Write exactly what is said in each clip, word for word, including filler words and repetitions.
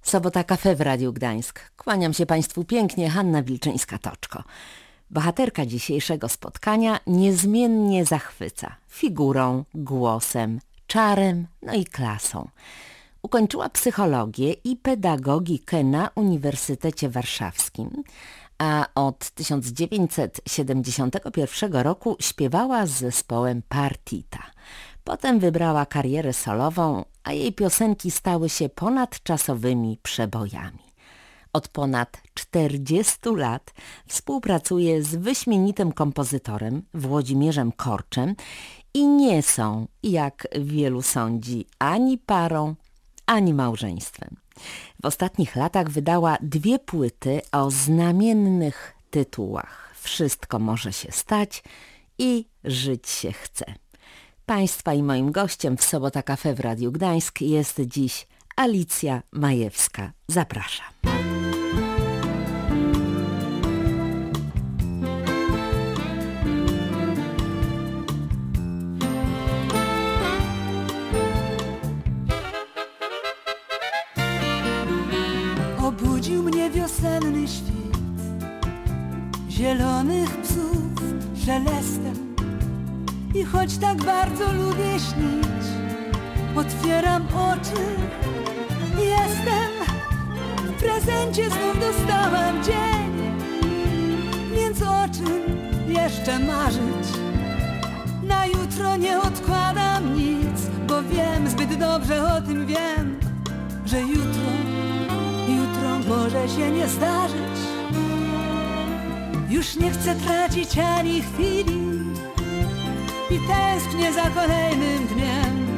Sobota Cafe w Radiu Gdańsk. Kłaniam się Państwu pięknie, Hanna Wilczyńska-Toczko. Bohaterka dzisiejszego spotkania niezmiennie zachwyca figurą, głosem, czarem, no i klasą. Ukończyła psychologię i pedagogikę na Uniwersytecie Warszawskim, a od tysiąc dziewięćset siedemdziesiątego pierwszego roku śpiewała z zespołem Partita. Potem wybrała karierę solową, a jej piosenki stały się ponadczasowymi przebojami. Od ponad czterdziestu lat współpracuje z wyśmienitym kompozytorem Włodzimierzem Korczem i nie są, jak wielu sądzi, ani parą, ani małżeństwem. W ostatnich latach wydała dwie płyty o znamiennych tytułach Wszystko może się stać i Żyć się chce. Państwa i moim gościem w Sobota Cafe w Radiu Gdańsk jest dziś Alicja Majewska. Zapraszam. Obudził mnie wiosenny świt zielonych psów szelestem. I choć tak bardzo lubię śnić, otwieram oczy, jestem. W prezencie znów dostałam dzień, więc o czym jeszcze marzyć? Na jutro nie odkładam nic, bo wiem, zbyt dobrze o tym wiem, że jutro, jutro może się nie zdarzyć. Już nie chcę tracić ani chwili i tęsknię za kolejnym dniem.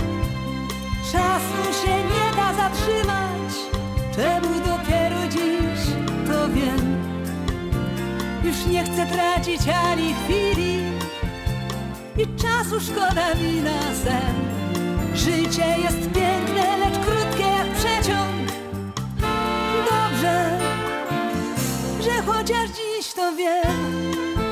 Czasu się nie da zatrzymać, czemu dopiero dziś to wiem. Już nie chcę tracić ani chwili i czasu szkoda mi na sen. Życie jest piękne, lecz krótkie jak przeciąg. Dobrze, że chociaż dziś to wiem.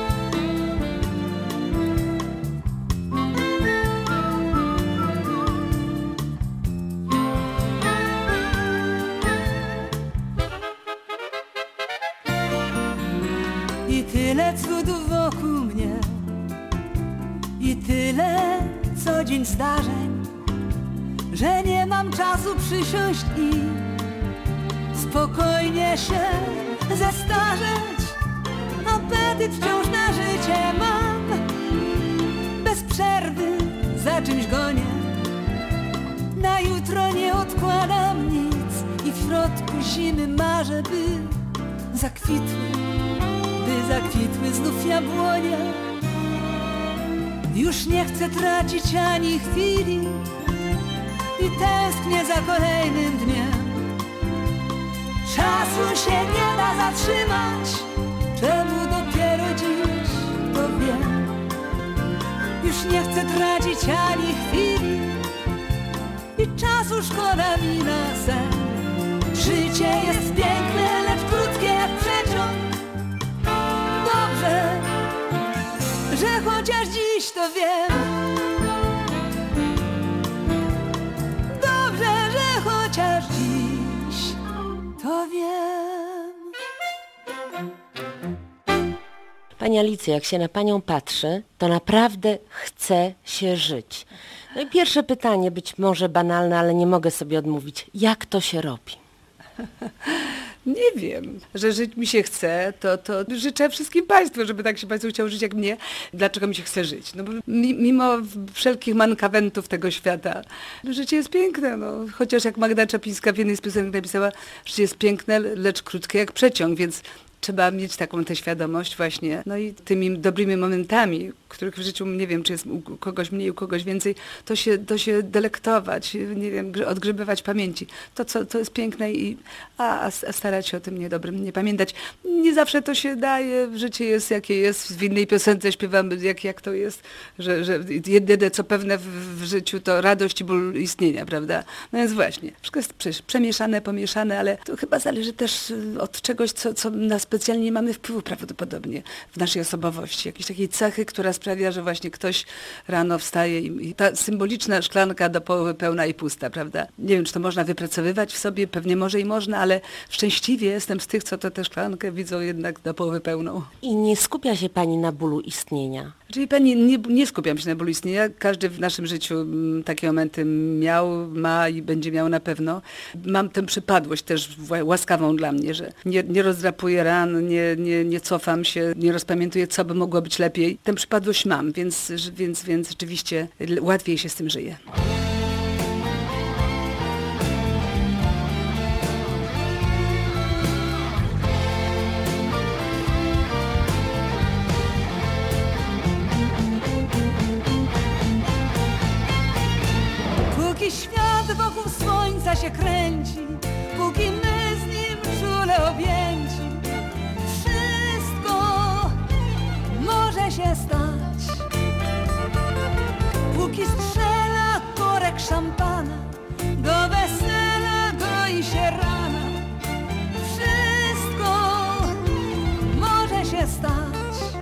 Tyle cudów wokół mnie i tyle co dzień zdarzeń, że nie mam czasu przysiąść i spokojnie się zestarzeć. Apetyt wciąż na życie mam, bez przerwy za czymś gonię. Na jutro nie odkładam nic i w środku zimy marzę, by zakwitły by zakwitły znów jabłonie. Już nie chcę tracić ani chwili i tęsknię za kolejnym dniem. Czasu się nie da zatrzymać, czemu dopiero dziś to wiem. Już nie chcę tracić ani chwili i czasu szkoda mi na sen. Życie jest piękne, lecz krótkie jak przeciąg. Dobrze, że chociaż dziś to wiem. Dobrze, że chociaż dziś to wiem. Pani Alicjo, jak się na Panią patrzy, to naprawdę chce się żyć. No i pierwsze pytanie, być może banalne, ale nie mogę sobie odmówić. Jak to się robi? Nie wiem, że żyć mi się chce, to, to życzę wszystkim Państwu, żeby tak się Państwu chciało żyć jak mnie. Dlaczego mi się chce żyć? No bo mimo wszelkich mankawentów tego świata, życie jest piękne. No. Chociaż jak Magda Czaplińska w jednej z piosenek napisała, życie jest piękne, lecz krótkie jak przeciąg, więc trzeba mieć taką tę świadomość właśnie. No i tymi dobrymi momentami, których w życiu, nie wiem, czy jest u kogoś mniej, u kogoś więcej, to się, to się delektować, nie wiem, odgrzebywać pamięci. To, co to jest piękne, i, a, a starać się o tym niedobrym nie pamiętać. Nie zawsze to się daje, życie jest jakie jest. W innej piosence śpiewamy, jak, jak to jest, że, że jedyne co pewne w, w życiu to radość i ból istnienia, prawda? No więc właśnie, wszystko jest przemieszane, pomieszane, ale to chyba zależy też od czegoś, co, co nas specjalnie nie mamy wpływu prawdopodobnie w naszej osobowości. Jakiejś takiej cechy, która sprawia, że właśnie ktoś rano wstaje i, i ta symboliczna szklanka do połowy pełna i pusta, prawda? Nie wiem, czy to można wypracowywać w sobie, pewnie może i można, ale szczęśliwie jestem z tych, co to tę szklankę widzą jednak do połowy pełną. I nie skupia się pani na bólu istnienia? Czyli pani, nie, nie skupiam się na bólu istnienia. Każdy w naszym życiu m, takie momenty miał, ma i będzie miał na pewno. Mam tę przypadłość też łaskawą dla mnie, że nie, nie rozdrapuję ran, nie, nie, nie cofam się, nie rozpamiętuję, co by mogło być lepiej. Tę przypadłość mam, więc, więc, więc rzeczywiście łatwiej się z tym żyje. Póki świat wokół słońca się kręci, póki my z nim czule objęci, wszystko może się stać. Póki strzela korek szampana, do wesela goi się rana, wszystko może się stać.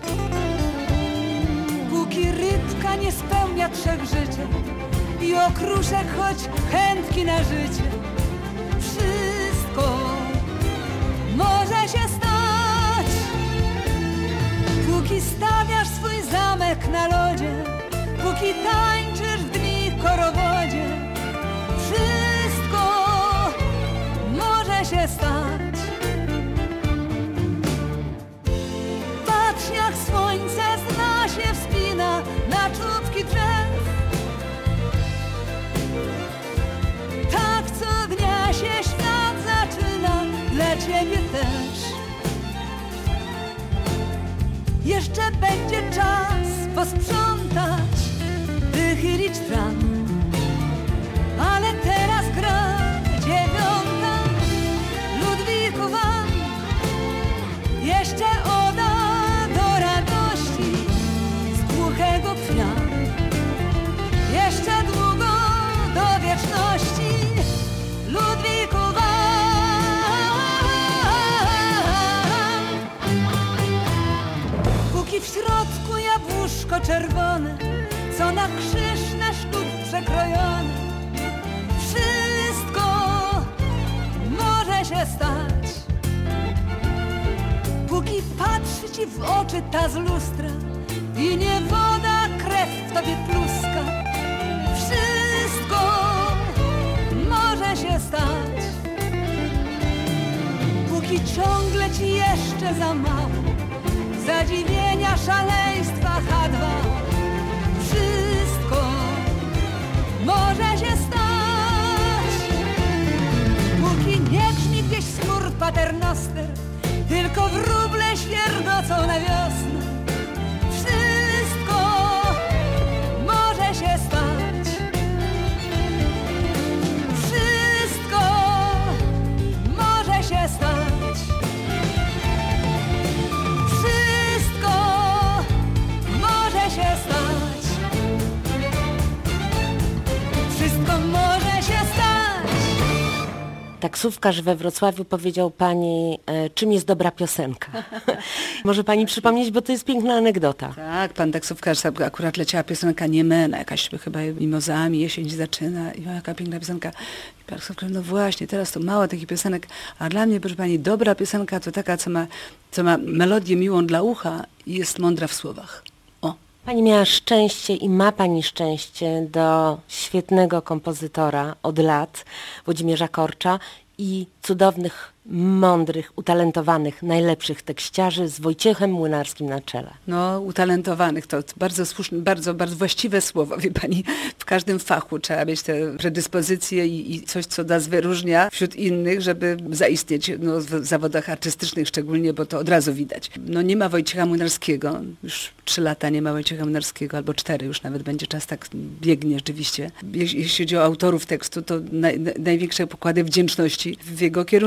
Póki rybka nie spełnia trzech życzeń i okruszek choć chętki na życie, wszystko może się stać. Póki stawiasz swój zamek na lodzie, póki tańczysz w dni korowodzie, wszystko może się stać. Patrz, jak słońce zna się wspina na czubki drzew. Tak co dnia się świat zaczyna, dla ciebie też. Jeszcze będzie czas posprzątać, wychylić tram, ale teraz gra dziewiąta Ludwikowa. Jeszcze oda do radości z głuchego pnia. Jeszcze długo do wieczności Ludwikowa. Póki w środku jabłuszko czerwone, co na krzyż na sztuk przekrojone, wszystko może się stać. Póki patrzy ci w oczy ta z lustra i nie woda, krew w tobie pluska, wszystko może się stać. Póki ciągle ci jeszcze za mało zadziwienia, szaleństwa, H dwa, wszystko może się stać. Póki nie grzmi gdzieś smur paternoster, tylko wróble świergocą na wiosnę, wszystko może się stać. Wszystko może się stać. Wszystko może się stać. Wszystko może się stać. Taksówkarz we Wrocławiu powiedział pani, e, czym jest dobra piosenka. Może pani przypomnieć, bo to jest piękna anegdota. Tak, pan taksówkarz, akurat leciała piosenka Niemena, jakaś chyba Mimozami, jesień zaczyna i jaka piękna piosenka. I pan taksówkarz, no właśnie, teraz to mało takich piosenek, a dla mnie, proszę pani, dobra piosenka to taka, co ma, co ma melodię miłą dla ucha i jest mądra w słowach. O. Pani miała szczęście i ma pani szczęście do świetnego kompozytora od lat, Włodzimierza Korcza, i cudownych, mądrych, utalentowanych, najlepszych tekściarzy z Wojciechem Młynarskim na czele. No, utalentowanych, to bardzo słuszne, bardzo, bardzo właściwe słowo, wie pani. W każdym fachu trzeba mieć te predyspozycje i, i coś, co nas wyróżnia wśród innych, żeby zaistnieć no, w zawodach artystycznych szczególnie, bo to od razu widać. No nie ma Wojciecha Młynarskiego, już trzy lata nie ma Wojciecha Młynarskiego, albo cztery już nawet będzie czas, tak biegnie rzeczywiście. Jeśli chodzi o autorów tekstu, to naj, największe pokłady wdzięczności w jego kierunku oczywiście.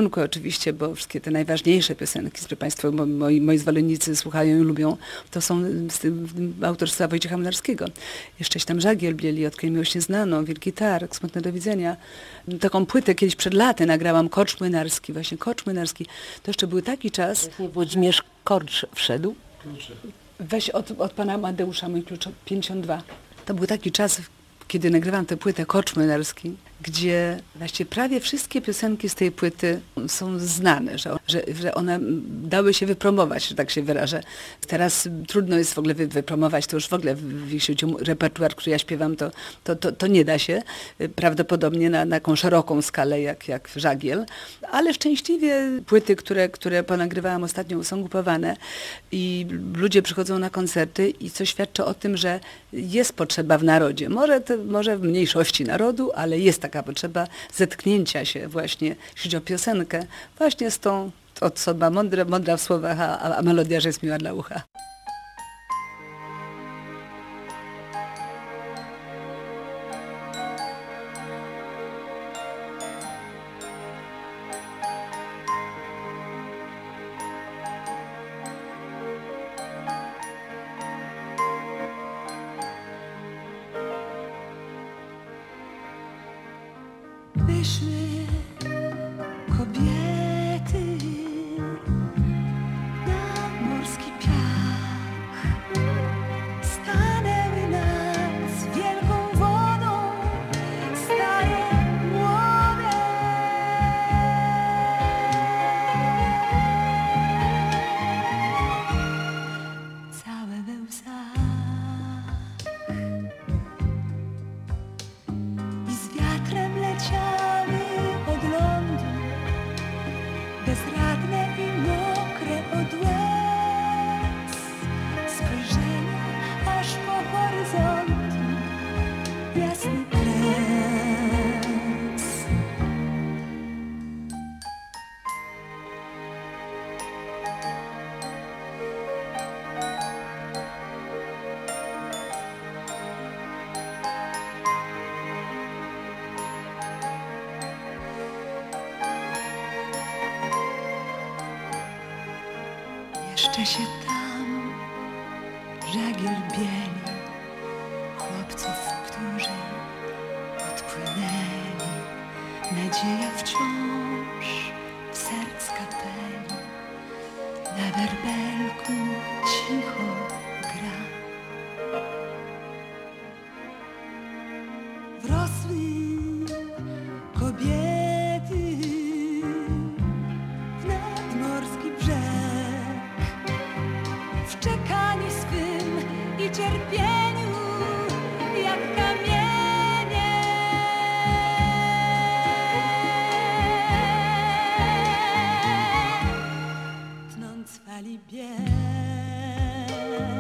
oczywiście, bo wszystkie te najważniejsze piosenki, które Państwo, moi, moi zwolennicy słuchają i lubią, to są z tym autorstwa Wojciecha Młynarskiego. Jeszcześ tam żagiel bieli, odkryj miłość nieznaną, Wielki Targ, Smutne do widzenia. Taką płytę kiedyś przed laty nagrałam, Korcz Młynarski, właśnie Korcz Młynarski. To jeszcze był taki czas... Właśnie Włodzimierz Korcz wszedł? Weź od, od pana Amadeusza mój klucz pięćdziesiąt dwa. To był taki czas, kiedy nagrywam tę płytę Korcz Młynarski, gdzie właściwie prawie wszystkie piosenki z tej płyty są znane, że, że, że one dały się wypromować, że tak się wyrażę. Teraz trudno jest w ogóle wy, wypromować, to już w ogóle, jeśli chodzi o repertuar, który ja śpiewam, to, to, to, to nie da się. Prawdopodobnie na, na taką szeroką skalę jak, jak żagiel. Ale szczęśliwie płyty, które, które ponagrywałam ostatnio, są kupowane i ludzie przychodzą na koncerty i co świadczy o tym, że jest potrzeba w narodzie. Może, to, może w mniejszości narodu, ale jest taka potrzeba zetknięcia się właśnie, jeśli chodzi o piosenkę, właśnie z tą osoba mądra, mądra w słowach, a, a melodia, że jest miła dla ucha. Wyszły kobiety na morski piach, stanęły nad wielką wodą, stare młode. Całe we łzach i z wiatrem leciały od lądu, bezradne i mokre od łez, spojrzenia aż po horyzontu, jasny kres. Jeszcze się tam żagiel bieli chłopców, którzy odpłynęli. Nadzieja wciąż w serc kapeli na werbelku cicho gra. Wrosły kobiety w nadmorski brzeg, w czekaniu swym i cierpieniu jak kamienie. Tnąc fali bieg.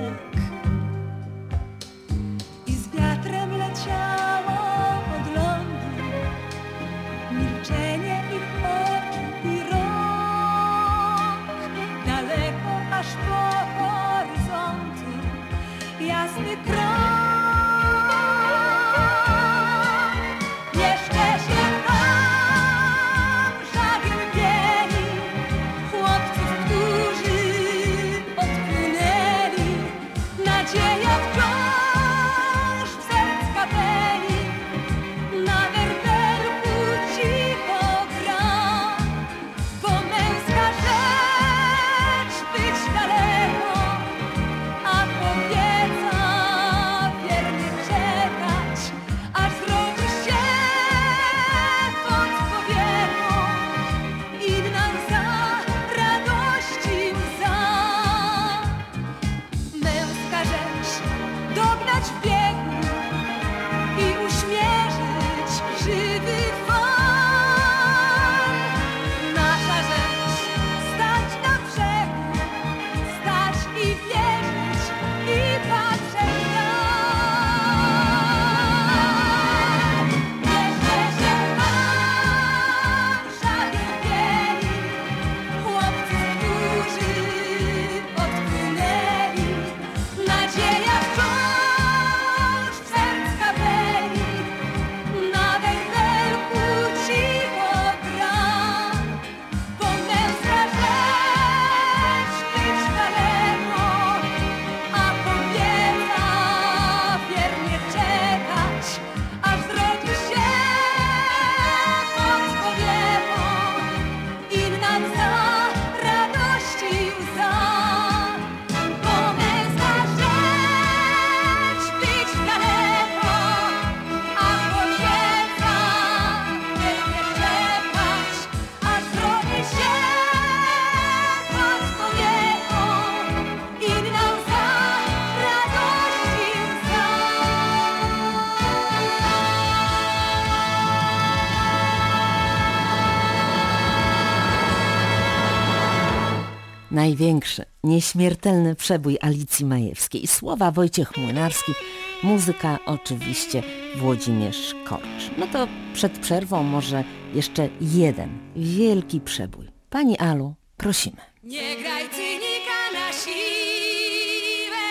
Największy, nieśmiertelny przebój Alicji Majewskiej. Słowa Wojciech Młynarski, muzyka oczywiście Włodzimierz Korcz. No to przed przerwą może jeszcze jeden wielki przebój. Pani Alu, prosimy. Nie graj cynika na siłę,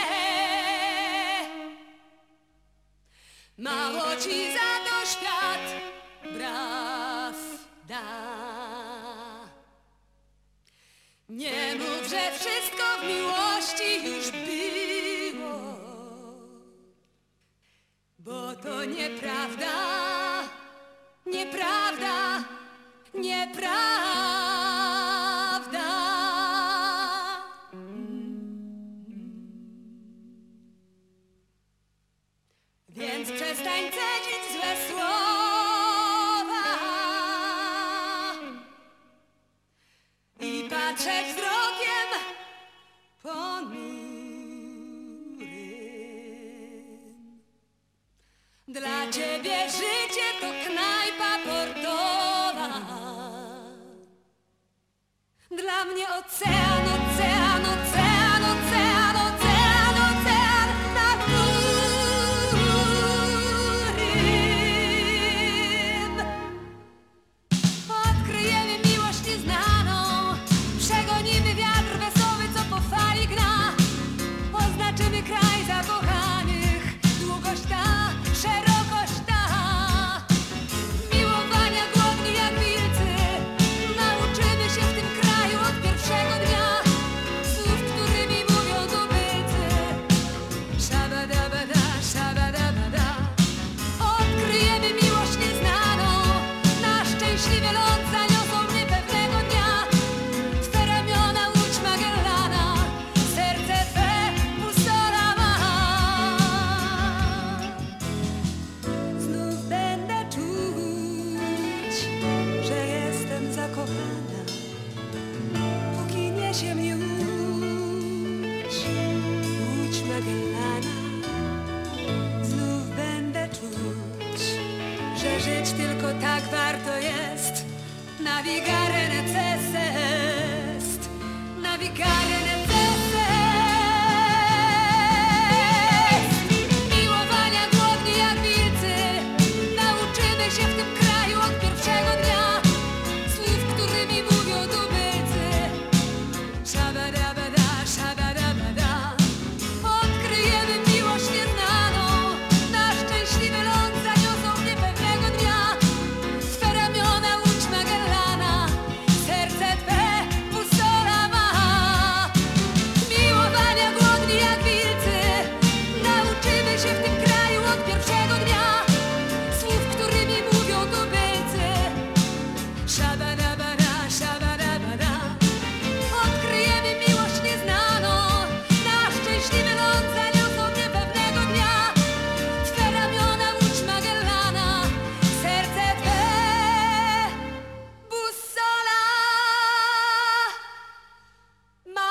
mało ci za to świat braw da. Nie mów, że wszystko w miłości już było, bo to nieprawda, nieprawda, nieprawda. Więc przestań cedzić złe słowa i patrzeć wzrokiem ponurym. Dla ciebie życie to knajpa portowa, dla mnie ocean, ocean, ocean, ocean, ocean, ocean, na którym odkryjemy miłość nieznaną, przegonimy wiatr wesoły, co po fali gna, oznaczymy kraj zakochanych, długość ta, szerokość ta, miłowania głodni jak wilcy, nauczymy się w tym kraju od pierwszego dnia słów, którymi mówią tubylcy. Szabadabada, szabadabada. Odkryjemy miłość nieznaną, na szczęśliwy ląd zaniosą mnie pewnego dnia. Twe ramiona łódź Magellana, serce twe busola ma. Znów będę czuć, że jestem zakochana, póki niesie mnie łódź, łódź Magellana. Znów będę czuć, że żyć tylko tak warto jest. Navigare necessest, navigare necessest. Miłowania głodni jak wilcy, nauczymy się w tym kraju od pierwszego dnia słów, którymi mówią tubylcy. Szabadabada, szabadabada. Odkryjemy miłość nieznaną, na szczęśliwy ląd zaniosą mnie pewnego dnia. Twe ramiona łódź Magellana, serce twe busola ma. Miłowania głodni jak wilcy, nauczymy się w tym kraju od pierwszego dnia słów, którymi mówią tubylcy. Szabadabada, szabadabada. Odkryjemy miłość nieznaną, na szczęśliwy ląd zaniosą mnie pewnego dnia. Twe ramiona łódź Magellana, serce twe busola ma.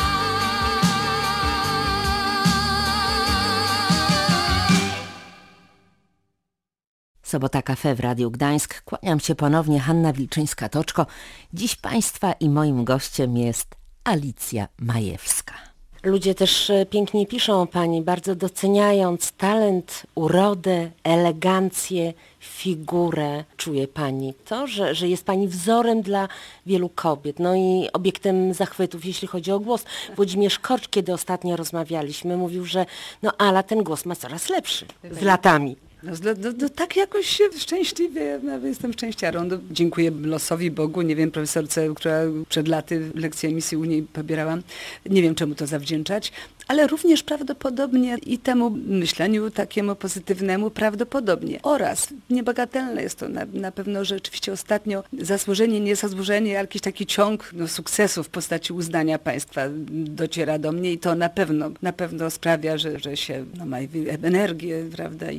Sobota Cafe w Radiu Gdańsk. Kłaniam się ponownie, Hanna Wilczyńska-Toczko. Dziś Państwa i moim gościem jest Alicja Majewska. Ludzie też e, pięknie piszą o Pani, bardzo doceniając talent, urodę, elegancję, figurę. Czuje Pani to, że, że jest Pani wzorem dla wielu kobiet, no i obiektem zachwytów, jeśli chodzi o głos. Włodzimierz Korcz, kiedy ostatnio rozmawialiśmy, mówił, że no Ala, ten głos ma coraz lepszy z latami. No, no, no, no tak jakoś się szczęśliwie, no, jestem szczęściarą. No, dziękuję losowi, Bogu, nie wiem, profesorce, która przed laty lekcję emisji u niej pobierałam. Nie wiem, czemu to zawdzięczać, ale również prawdopodobnie i temu myśleniu takiemu pozytywnemu prawdopodobnie. Oraz niebagatelne jest to na, na pewno rzeczywiście ostatnio zasłużenie, nie zasłużenie, jakiś taki ciąg no, sukcesów w postaci uznania państwa dociera do mnie i to na pewno, na pewno sprawia, że, że się no, ma energię, prawda, i się chce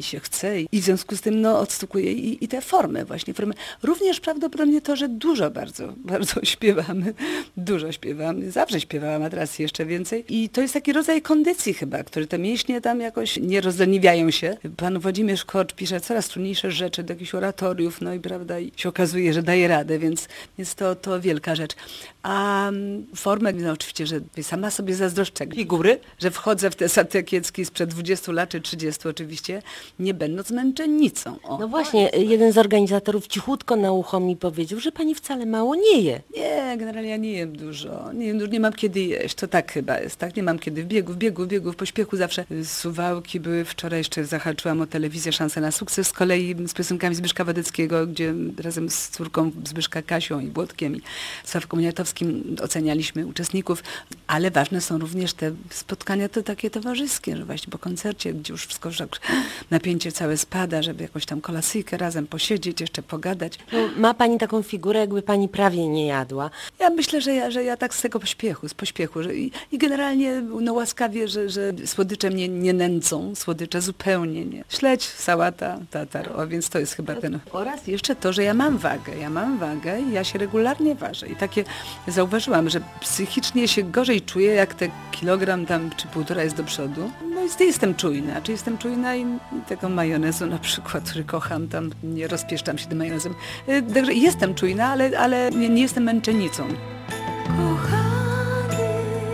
serce i w związku z tym no, odstukuje i, i tę formę właśnie. Formę. Również prawdopodobnie to, że dużo bardzo, bardzo śpiewamy. Dużo śpiewamy. Zawsze śpiewałam, a teraz jeszcze więcej. I to jest taki rodzaj kondycji chyba, który te mięśnie tam jakoś nie rozleniwiają się. Pan Włodzimierz Korcz pisze coraz trudniejsze rzeczy do jakichś oratoriów, no i prawda, i się okazuje, że daje radę, więc jest to, to wielka rzecz. A formę, no oczywiście, że sama sobie zazdroszczę figury, że wchodzę w te Satykiecki sprzed dwudziestu lat, czy trzydziestu oczywiście, nie będąc męczennicą. O. No właśnie, jeden z organizatorów cichutko na ucho mi powiedział, że pani wcale mało nie je. Nie, generalnie ja nie jem dużo. Nie, jem dużo, nie mam kiedy jeść. To tak chyba jest, tak? Nie mam kiedy. W biegu, w biegu, w biegu, w pośpiechu zawsze. Suwałki były. Wczoraj jeszcze zahaczyłam o telewizję Szansę na sukces. Z kolei z piosenkami Zbyszka Wadeckiego, gdzie razem z córką Zbyszka Kasią i Błotkiem i Sławką Uniatowskim ocenialiśmy uczestników. Ale ważne są również te spotkania to takie towarzyskie, że właśnie po koncercie, gdzie już wszystko, że napięcie całe spada, żeby jakąś tam kolacyjkę razem posiedzieć, jeszcze pogadać. No, ma pani taką figurę, jakby pani prawie nie jadła. Ja myślę, że ja, że ja tak z tego pośpiechu, z pośpiechu. Że i, I generalnie no łaskawie, że, że słodycze mnie nie nęcą, słodycze zupełnie nie. Śledź, sałata, tatar, o, więc to jest chyba ten. Oraz jeszcze to, że ja mam wagę. Ja mam wagę i ja się regularnie ważę. I takie zauważyłam, że psychicznie się gorzej czuję, jak te kilogram tam czy półtora jest do przodu. No i jestem czujna. Czy jestem czujna i, i tego majonezu na przykład, który kocham, tam nie rozpieszczam się tym majonezem. Także jestem czujna, ale, ale nie, nie jestem męczennicą. Kochany,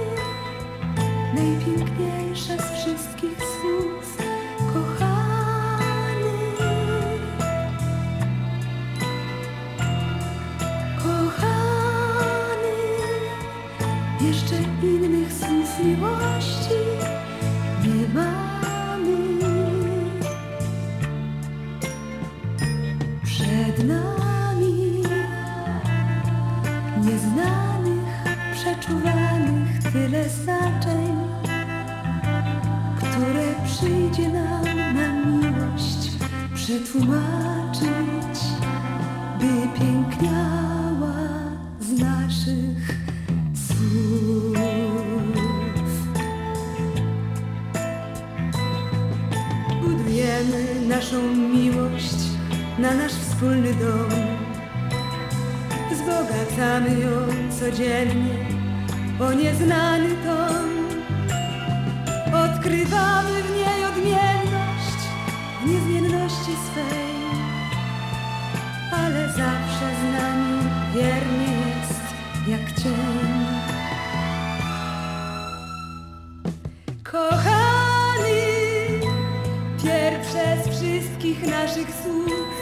najpiękniejsze z wszystkich słów, kochany, kochany, jeszcze innych słów miłości nie mamy. Przed nami nieznanych, przeczuwanych tyle znaczeń, które przyjdzie nam na miłość przetłumaczyć, by piękniała z naszych słów. Budujemy naszą miłość na nasz wspólny dom. Wzbogacamy ją codziennie o nieznany ton. Odkrywamy w niej odmienność w niezmienności swej, ale zawsze z nami wiernie jest jak cień. Kochany, pierwsze z wszystkich naszych słów,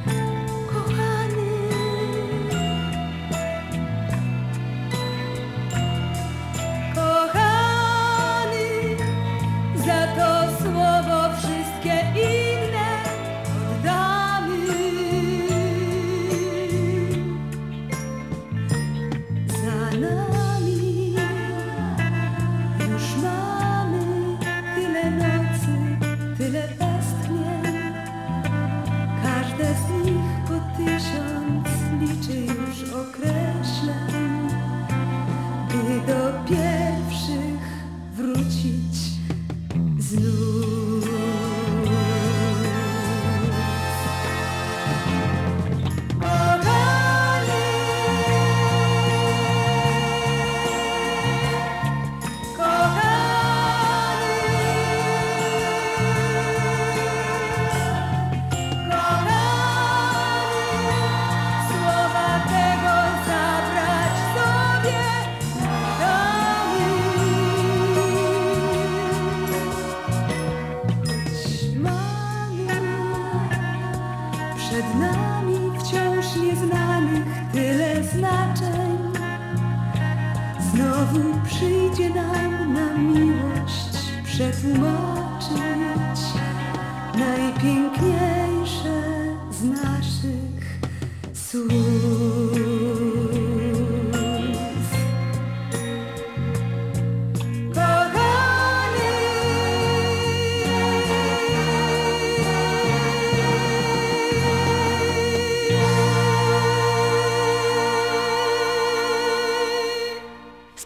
przed nami wciąż nieznanych tyle znaczeń. Znowu przyjdzie nam na miłość przetłumaczyć najpiękniejsze z naszych słów.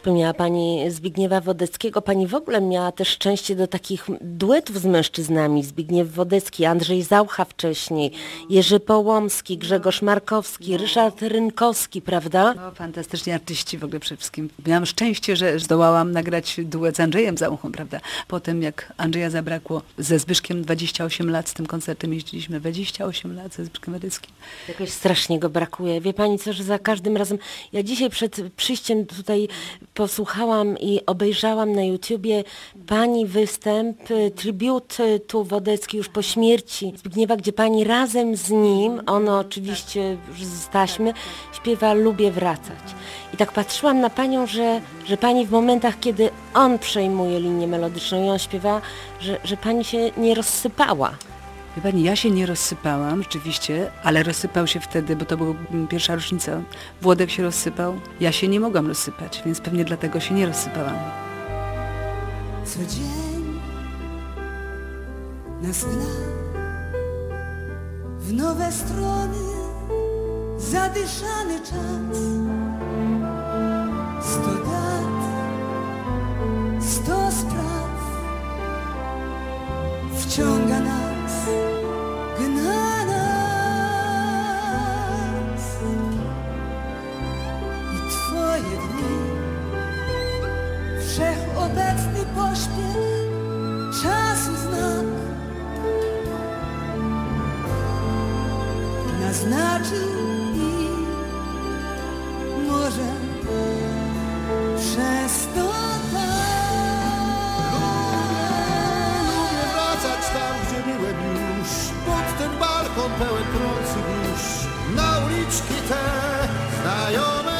Wspomniała Pani Zbigniewa Wodeckiego. Pani w ogóle miała też szczęście do takich duetów z mężczyznami. Zbigniew Wodecki, Andrzej Zaucha wcześniej, Jerzy Połomski, Grzegorz Markowski, Ryszard Rynkowski, prawda? No, fantastyczni artyści w ogóle przede wszystkim. Miałam szczęście, że zdołałam nagrać duet z Andrzejem Zauchą, prawda? Potem jak Andrzeja zabrakło, ze Zbyszkiem dwadzieścia osiem lat, z tym koncertem jeździliśmy dwadzieścia osiem lat ze Zbyszkiem Wodeckim. Jakoś strasznie go brakuje. Wie Pani co, że za każdym razem... Ja dzisiaj przed przyjściem tutaj posłuchałam i obejrzałam na YouTubie Pani występ, y, tribute tu Wodecki już po śmierci Zbigniewa, gdzie Pani razem z nim, ono oczywiście już z taśmy, śpiewa Lubię wracać. I tak patrzyłam na Panią, że, że Pani w momentach, kiedy on przejmuje linię melodyczną i on śpiewa, że, że Pani się nie rozsypała. Wie Pani, ja się nie rozsypałam, rzeczywiście, ale rozsypał się wtedy, bo to była pierwsza rocznica. Włodek się rozsypał, ja się nie mogłam rozsypać, więc pewnie dlatego się nie rozsypałam. Co dzień nas gra w nowe strony, zadyszany czas. Sto dat, sto spraw wciąga nas, gna nas. I Twoje dni, wszechobecny pośpiech czasu znak, naznaczył i może przez to tak. Lubię wracać tam, gdzie byłem już, pod ten balkon pełen trący burz, na uliczki te znajome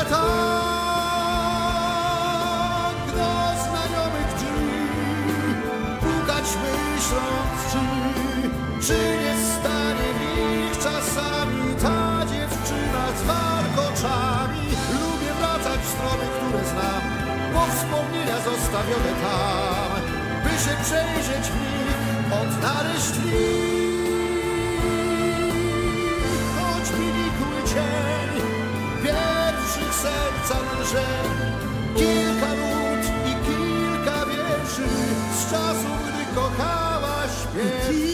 tak, do znajomych drzwi, pukać myśląc, czy, czy nie stanie w nich czasami ta dziewczyna z warkoczami. Lubię wracać w strony, które znam, bo wspomnienia zostawione tam, by się przejrzeć w nich, odnaleźć w nich. Choćby nikły cień pierwszych serca lżej, kilka nut i kilka wierszy z czasu, gdy kochałaś pierwszy.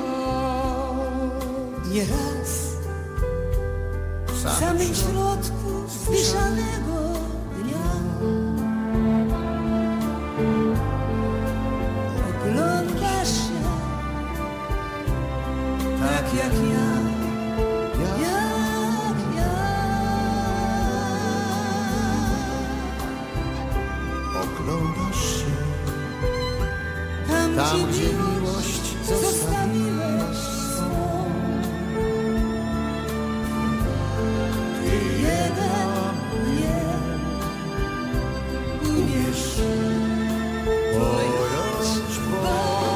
Nieraz W w samym środku zdyszanego dnia oglądasz się tak jak ja, jak ja. Oglądasz się Tam, tam, gdzie gdzie miłość miłość zostawiłeś swą. Ty jeden mnie umiesz pojąć, bo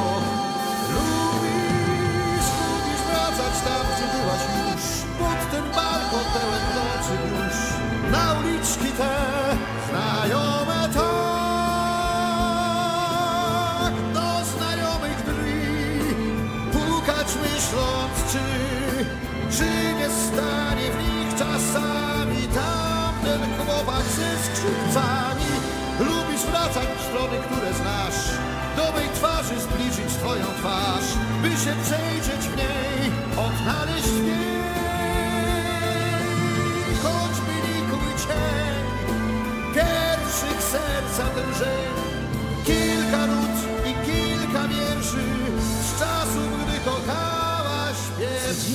lubisz, lubisz wracać tam, gdzie byłaś już, pod ten balkon pełen nocy już, na uliczki te znajome tak, do znajomych drzwi, pukać myśląc, czy, czy nie stanie w nich czasami tamten chłopak ze skrzypcami. Lubisz wracać w strony, które znasz, do mej twarzy zbliżyć twoją twarz, by się przejrzeć w niej, odnaleźć w niej. Choćby nikły cień pierwszych serca drżeń, kilka nut i kilka wierszy z czasu, gdy kochałaś pierwszy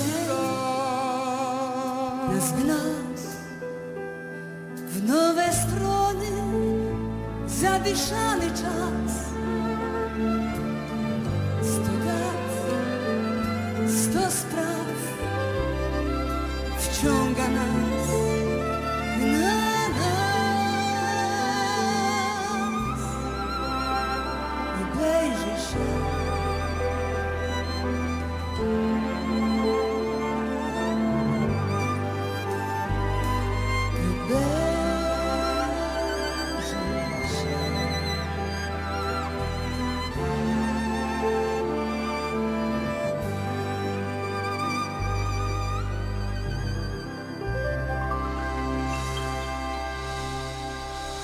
nas gnas w nowe strony, zadyszany czas. Sto dat, sto spraw wciąga nas, gna nas. Obejrzy się obejrzy się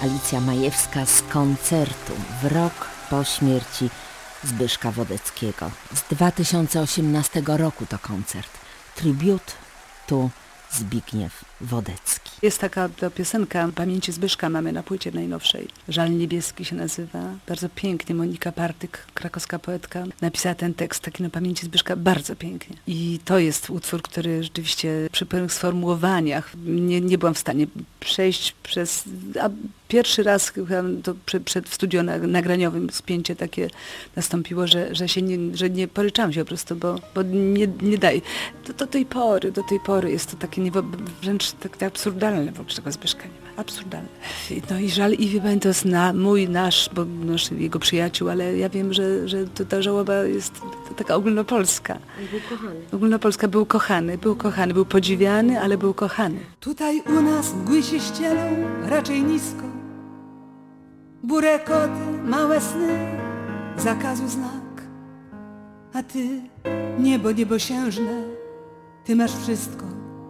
Alicja Majewska z koncertu w rok po śmierci Zbyszka Wodeckiego. Z dwa tysiące osiemnastego roku to koncert. Tribute to Zbigniew Wodecki. Jest taka ta piosenka Pamięci Zbyszka, mamy na płycie najnowszej. Żal niebieski się nazywa. Bardzo pięknie. Monika Partyk, krakowska poetka, napisała ten tekst taki na Pamięci Zbyszka bardzo pięknie. I to jest utwór, który rzeczywiście przy pewnych sformułowaniach nie, nie byłam w stanie przejść przez... A pierwszy raz chyba to przed, przed w studio nagraniowym spięcie takie nastąpiło, że, że się nie, że nie poryczałam się po prostu, bo, bo nie, nie daj. Do, do tej pory, do tej pory jest to takie niewo, wręcz tak, tak absurdalne, w ogóle tego Zbyszka nie ma. Absurdalne. No i żal i wie pani, to jest na, mój, nasz, bo nasz, jego przyjaciół, ale ja wiem, że, że to, ta żałoba jest taka ogólnopolska. Był kochany. Ogólnopolska, był kochany, był kochany, był podziwiany, ale był kochany. Tutaj u nas mgły się ścielą raczej nisko. Burę koty, małe sny, zakazu znak. A ty, niebo niebosiężne, ty masz wszystko.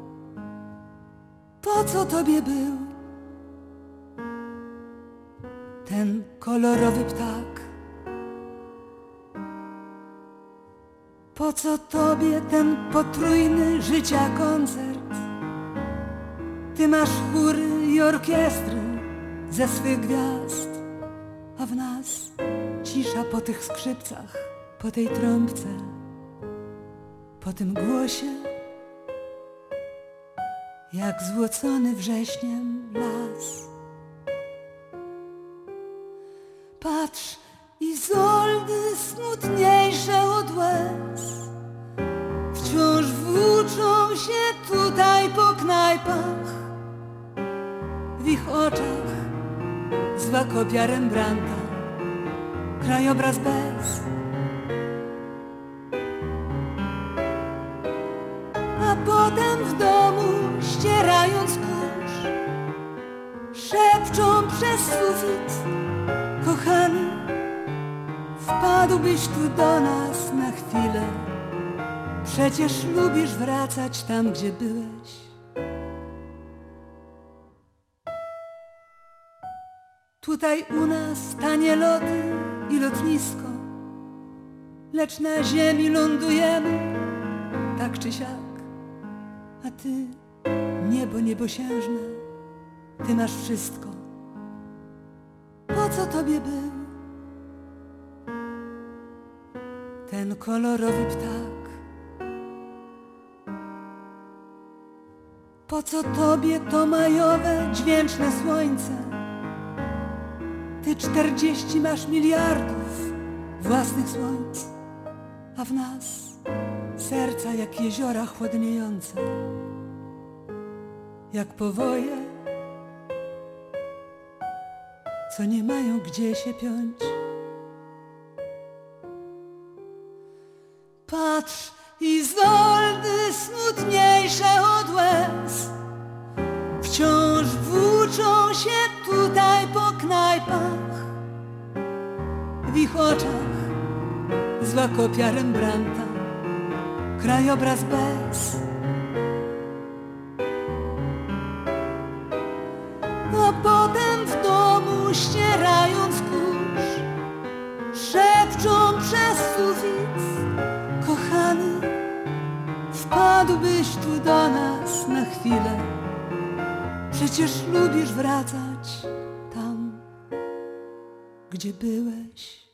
Po co tobie był ten kolorowy ptak? Po co tobie ten potrójny życia koncert? Ty masz chóry i orkiestry ze swych gwiazd, a w nas cisza po tych skrzypcach, po tej trąbce, po tym głosie, jak złocony wrześniem las. Patrz, Izoldy smutniejsze od łez wciąż włóczą się tutaj po knajpach. W ich oczach zła kopia Rembrandta, krajobraz bez. A potem w domu, ścierając kurz, szepczą przez sufit: kochany, wpadłbyś tu do nas na chwilę. Przecież lubisz wracać tam, gdzie byłeś. Tutaj u nas tanie loty i lotnisko, lecz na ziemi lądujemy tak czy siak. A ty, niebo niebosiężne, ty masz wszystko. Po co tobie był ten kolorowy ptak? Po co tobie to majowe, dźwięczne słońce? Ty czterdzieści masz miliardów własnych słońc, a w nas serca jak jeziora chłodniejące, jak powoje, co nie mają gdzie się piąć. Patrz, Izoldy smutniejsze od łez wciąż włóczą się tutaj po knajpach. W ich oczach zła kopia Rembrandta, krajobraz bez. A potem w domu, ścierając kurz, szepczą przez sufit: kochany, wpadłbyś tu do nas na chwilę. Przecież lubisz wracać tam, gdzie byłeś.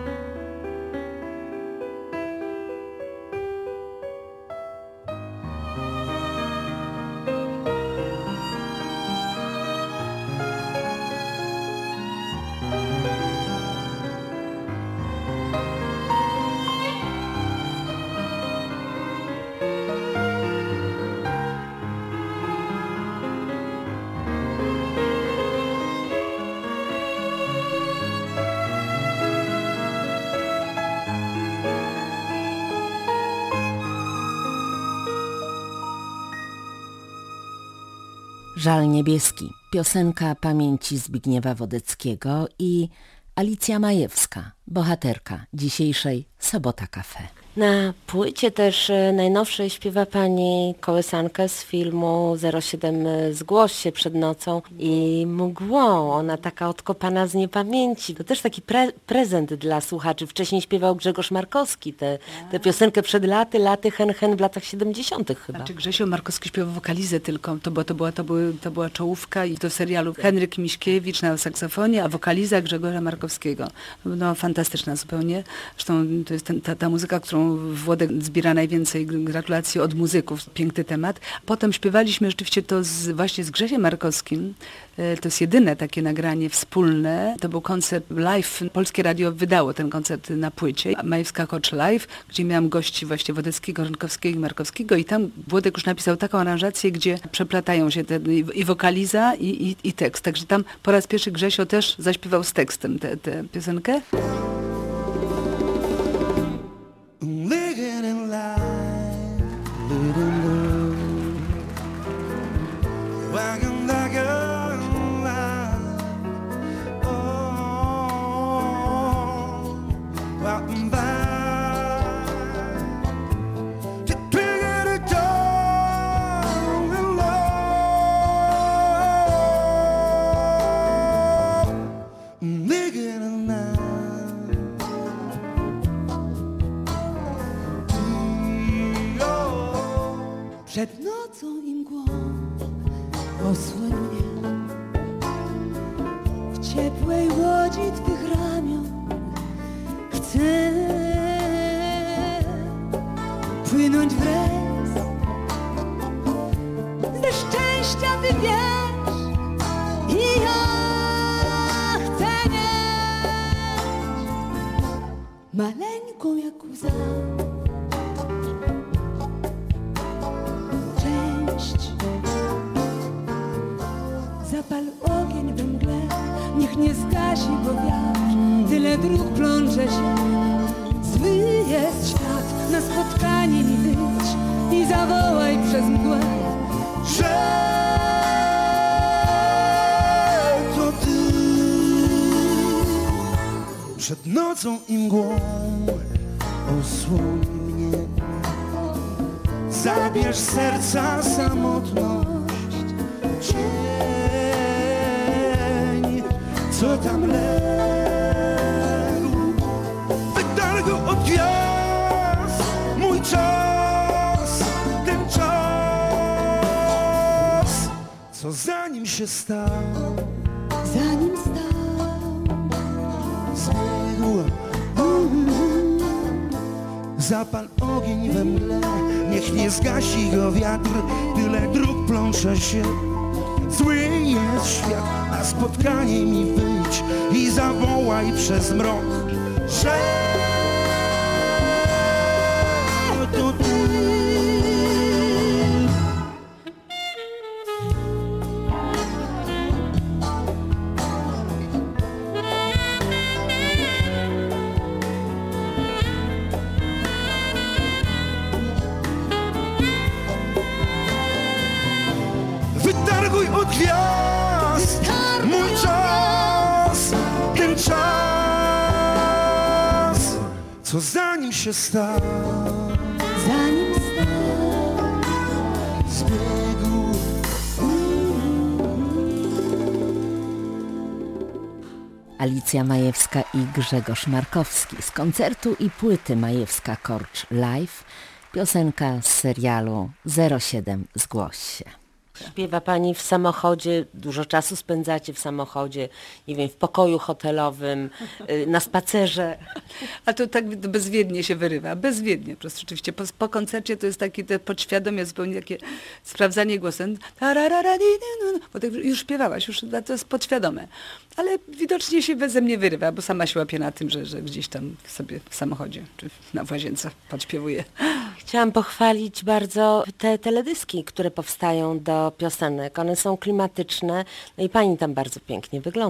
Żal niebieski, piosenka pamięci Zbigniewa Wodeckiego i Alicja Majewska, bohaterka dzisiejszej Sobota Cafe. Na płycie też e, najnowszej śpiewa pani kołysankę z filmu zero siedem Zgłoś się przed nocą i mgłą. Ona taka odkopana z niepamięci. To też taki pre prezent dla słuchaczy. Wcześniej śpiewał Grzegorz Markowski tę te, te piosenkę przed laty, laty, hen, hen w latach siedemdziesiątych chyba. Znaczy Grzesio Markowski śpiewał wokalizę tylko, to była, to, była, to, były, to była czołówka i to w serialu Henryk Miśkiewicz na saksofonie, a wokaliza Grzegorza Markowskiego. No fantastyczna zupełnie. Zresztą to jest ten, ta, ta muzyka, którą Włodek zbiera najwięcej gratulacji od muzyków. Piękny temat. Potem śpiewaliśmy rzeczywiście to z, właśnie z Grzesiem Markowskim. To jest jedyne takie nagranie wspólne. To był koncert live. Polskie Radio wydało ten koncert na płycie. Majewska Kocz Live, gdzie miałam gości właśnie Wodeckiego, Rynkowskiego i Markowskiego i tam Włodek już napisał taką aranżację, gdzie przeplatają się te, i, i wokaliza i, i, i tekst. Także tam po raz pierwszy Grzesio też zaśpiewał z tekstem tę piosenkę. Living in life, living low, wagon like a life, oh, walking by, to bring it down and low, living in life. Przed nocą i mgłą osłoń mnie w ciepłej łodzi twych ramion. Chcę płynąć wraz, ze szczęścia ty wiesz i ja chcę mieć maleńką jak łza. Zapal ogień we mgle, niech nie zgasi go wiatr. Tyle dróg plącze się, zły jest świat. Na spotkanie mi wyjdź i zawołaj przez mgłę, Że to ty. Przed nocą i mgłą osłoń mnie, zabierz serca samotność, cień, co tam legł, wytarł od gwiazd mój czas, ten czas, co za nim się stał, zanim stał. zbiegł. Zapal ogień we mgle, niech nie zgasi go wiatr, tyle dróg plącze się. Zły jest świat, na spotkanie mi wyjdź i zawołaj przez mrok, że to ty. Wytarguj od gwiazd mój czas, ten czas, co za nim się stał, Zanim stał. zbiegł. Alicja Majewska i Grzegorz Markowski z koncertu i płyty Majewska Korcz Live. Piosenka z serialu zero siedem Zgłoś się. Śpiewa pani w samochodzie, dużo czasu spędzacie w samochodzie, nie wiem, w pokoju hotelowym, na spacerze. A to tak bezwiednie się wyrywa, bezwiednie. Po prostu rzeczywiście po, po koncercie to jest takie te podświadomie zupełnie takie sprawdzanie głosem. Bo tak już śpiewałaś, już to jest podświadome. Ale widocznie się beze mnie wyrywa, bo sama się łapie na tym, że, że gdzieś tam sobie w samochodzie czy na łazience podśpiewuję. Chciałam pochwalić bardzo te teledyski, które powstają do piosenek. One są klimatyczne, no i pani tam bardzo pięknie wygląda.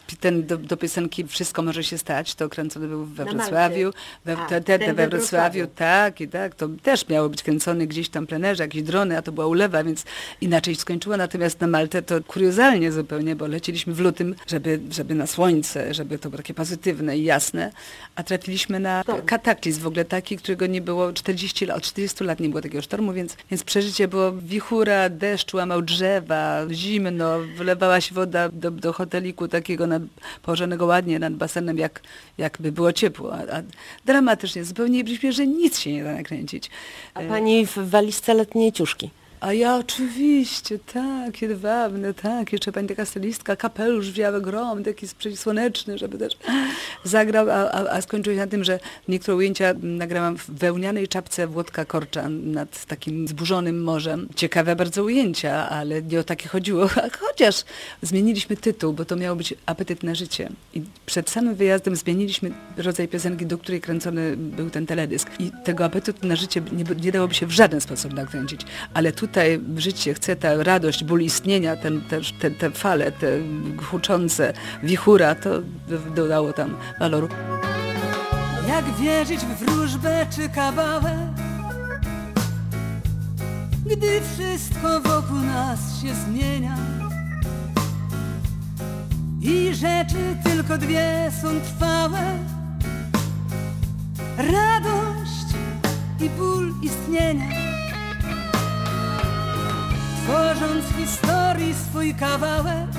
ten do, do piosenki Wszystko może się stać, to kręcony był we Na Wrocławiu, we, A, te, te, ten we we Wrocławiu, Wrocławiu. tak i tak, to też miało być kręcony gdzieś tam plenerze, jakieś drony, a to była ulewa, więc inaczej się skończyło, natomiast na Maltę to kuriozalnie zupełnie, bo leciliśmy w lutym, żeby, żeby na słońce, żeby to było takie pozytywne i jasne, a trafiliśmy na Sztorm. kataklizm w ogóle taki, którego nie było czterdzieści lat, od czterdziestu lat nie było takiego sztormu, więc, więc przeżycie było wichura, deszcz łamał drzewa, zimno, wylewała się woda do, do hoteliku takiego nad, położonego ładnie nad basenem, jak, jakby było ciepło, a, a dramatycznie, zupełnie byliśmy, że nic się nie da nakręcić. A pani w walizce letniej ciuszki. A ja oczywiście, tak, jedwabne, tak, jeszcze pani taka stylistka, kapelusz biały, grom, taki przeciwsłoneczny, żeby też zagrał, a, a, a skończyło się na tym, że niektóre ujęcia nagrałam w wełnianej czapce Włodka Korcza nad takim zburzonym morzem. Ciekawe bardzo ujęcia, ale nie o takie chodziło, chociaż zmieniliśmy tytuł, bo to miało być Apetyt na życie. I przed samym wyjazdem zmieniliśmy rodzaj piosenki, do której kręcony był ten teledysk. I tego Apetytu na życie nie, nie dałoby się w żaden sposób nakręcić, ale tu tutaj życie chce, ta radość, ból istnienia, ten, te, te, te fale, te huczące wichura, to dodało tam waloru. Jak wierzyć w wróżbę czy kabałę, gdy wszystko wokół nas się zmienia i rzeczy tylko dwie są trwałe: radość i ból istnienia. Tworząc historii swój kawałek,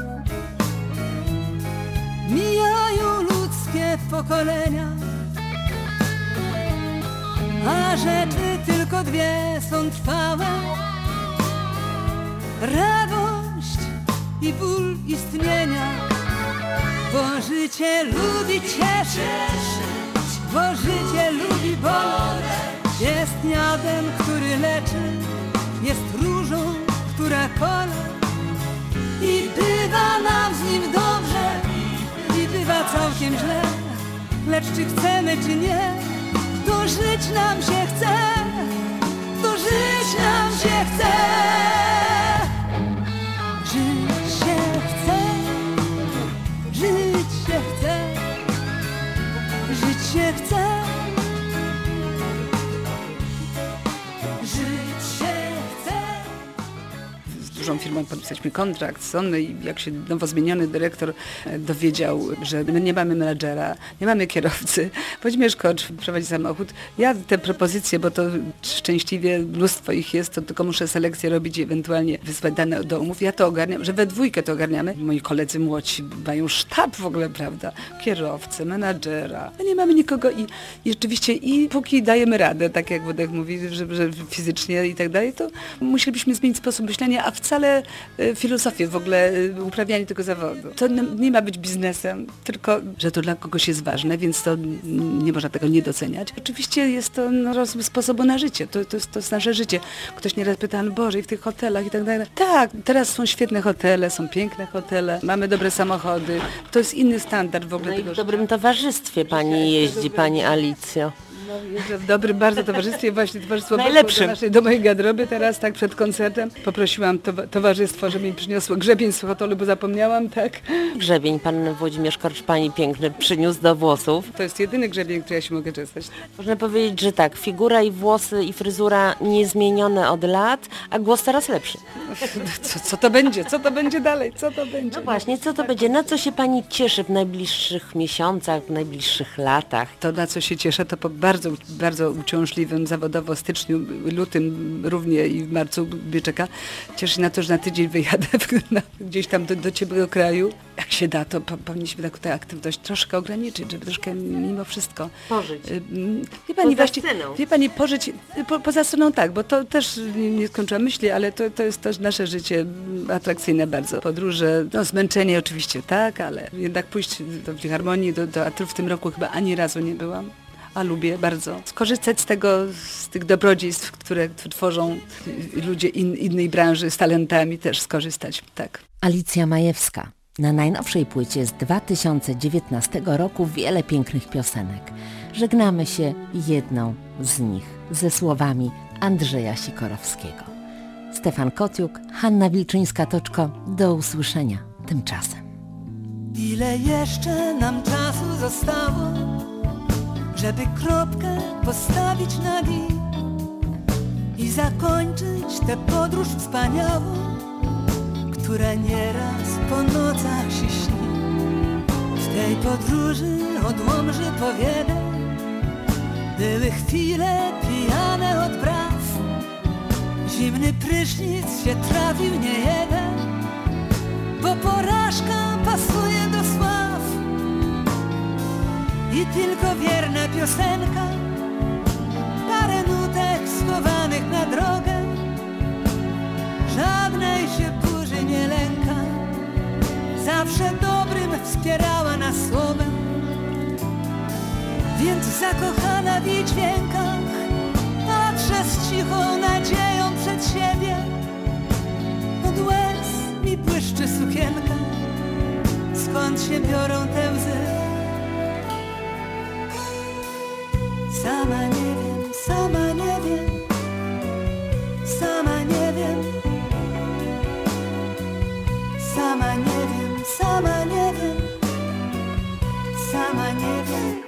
mijają ludzkie pokolenia, a rzeczy tylko dwie są trwałe: radość i ból istnienia. Bo życie lubi cieszyć, bo życie lubi boleć. Jest miodem, który leczy, jest różą, która kole, i bywa nam z nim dobrze, i bywa całkiem źle. Lecz czy chcemy, czy nie, to żyć nam się chce, to żyć nam się chce. Żyć się chce, żyć się chce, żyć się chce. Dużą firmą podpisaliśmy kontrakt z Sony i jak się nowo zmieniony dyrektor dowiedział, że my nie mamy menadżera, nie mamy kierowcy, Włodzimierz Korcz prowadzi samochód. Ja te propozycje, bo to szczęśliwie mnóstwo ich jest, to tylko muszę selekcję robić i ewentualnie wysłać dane do umów. Ja to ogarniam, że we dwójkę to ogarniamy. Moi koledzy młodsi mają sztab w ogóle, prawda, kierowcę, menadżera. A nie mamy nikogo i, i rzeczywiście i póki dajemy radę, tak jak Włodek mówi, że, że fizycznie i tak dalej, to musielibyśmy zmienić sposób myślenia, a wcale filozofię w ogóle uprawiania tego zawodu. To nie ma być biznesem, tylko że to dla kogoś jest ważne, więc to nie można tego nie doceniać. Oczywiście jest to no, sposobu na życie, to, to, jest, to jest nasze życie. Ktoś nieraz pyta, no Boże, i w tych hotelach i tak dalej. Tak, teraz są świetne hotele, są piękne hotele, mamy dobre samochody, to jest inny standard w ogóle. No i tego, w dobrym towarzystwie pani jeździ, pani Alicjo. No, jeżdżę w dobrym bardzo towarzystwie, właśnie towarzystwo Najlepszym. Do, naszej, do mojej garderoby teraz, tak przed koncertem. Poprosiłam to, towarzystwo, żeby mi przyniosło grzebień z hotelu, bo zapomniałam, tak. Grzebień pan Włodzimierz Korcz pani piękny przyniósł do włosów. To jest jedyny grzebień, który ja się mogę czesać. Można powiedzieć, że tak, figura i włosy i fryzura niezmienione od lat, a głos teraz lepszy. Co, co to będzie? Co to będzie dalej? Co to będzie? No właśnie, co to będzie? Na co się pani cieszy w najbliższych miesiącach, w najbliższych latach? To, na co się cieszę, to po bardzo, bardzo uciążliwym zawodowo styczniu, lutym równie i w marcu mnie czeka. Cieszę się na to, że na tydzień wyjadę na, gdzieś tam do, do ciepłego kraju. Jak się da, to po, powinniśmy taką tę aktywność troszkę ograniczyć, żeby troszkę mimo wszystko... Pożyć. Wie pani, Poza właśnie, sceną. wie pani, pożyć po, poza sceną tak, bo to też nie, nie skończyłam myśli, ale to, to jest też nasze życie atrakcyjne bardzo. Podróże, no zmęczenie oczywiście tak, ale jednak pójść do Filharmonii, do teatru w tym roku chyba ani razu nie byłam. A lubię bardzo skorzystać z tego, z tych dobrodziejstw, które tworzą ludzie in, innej branży z talentami, też skorzystać, tak. Alicja Majewska. Na najnowszej płycie z dwa tysiące dziewiętnastego roku wiele pięknych piosenek. Żegnamy się jedną z nich ze słowami Andrzeja Sikorowskiego. Stefan Kociuk, Hanna Wilczyńska-Toczko. Do usłyszenia tymczasem. Ile jeszcze nam czasu zostało, żeby kropkę postawić na i i zakończyć tę podróż wspaniałą, która nieraz po nocach się śni. W tej podróży odłomży powiedzę, były chwile pijane od praw. Zimny prysznic się trafił nie jeden, bo porażka pasuje do sław. I tylko wierna piosenka, parę nutek schowanych na drogę, żadnej się burzy nie lęka, zawsze dobrym wspierała nas słowem. Więc zakochana w jej dźwiękach patrzę z cichą nadzieją przed siebie. Od łez mi błyszczy sukienka, skąd się biorą te łzy? Sama nie wiem, sama nie wiem, sama nie wiem, sama nie wiem, sama nie wiem, sama nie wiem.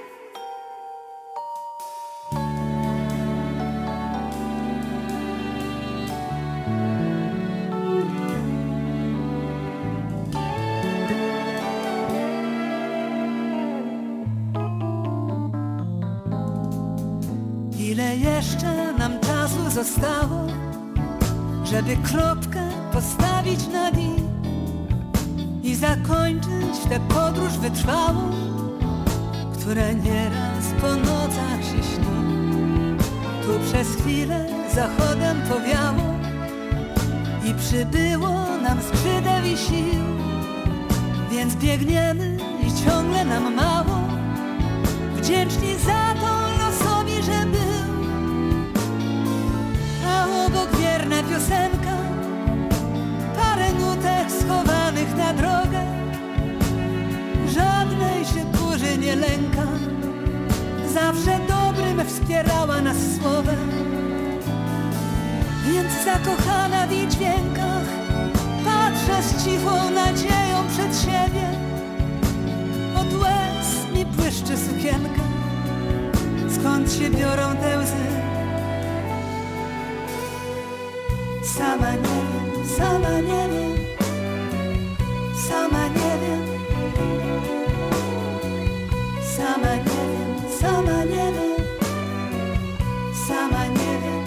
Ile jeszcze nam czasu zostało, żeby kropkę postawić na i i zakończyć tę podróż wytrwałą, która nieraz po nocach się śni. Tu przez chwilę zachodem powiało i przybyło nam skrzydeł i sił, więc biegniemy i ciągle nam mało, wdzięczni za to losowi, że był. A obok wierna piosenka, parę nutek schowanych na drogę, żadnej się burzy nie lęka, zawsze dobrym wspierała nas słowem. Więc zakochana w jej dźwiękach patrzę z cichą nadzieją przed siebie. Od łez mi błyszczy sukienka, skąd się biorą te łzy? Sama nie wiem, sama nie wiem, sama nie wiem, sama nie wiem, sama nie wiem, sama nie wiem,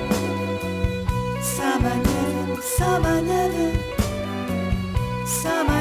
sama nie wiem, sama nie wiem, sama